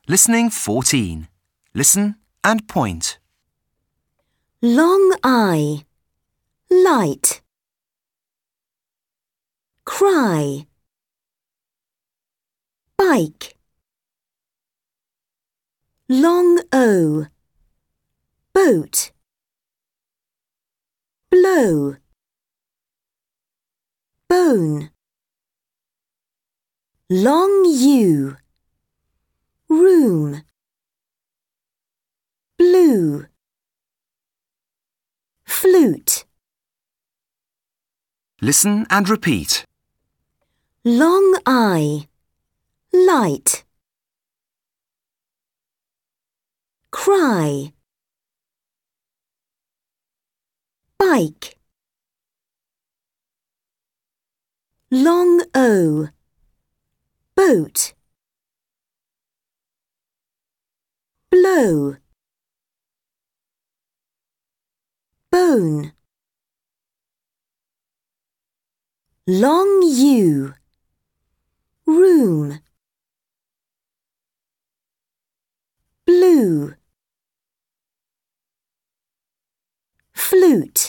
Listening 14. Listen and point. Long eye, light. Cry, bike. Long O, boat. Blow, bone. Long U, room. Blue, flute. Listen and repeat. Long eye, light. Cry, bike. Long O, boat. Blow, bone. Long U, room. Blue, flute.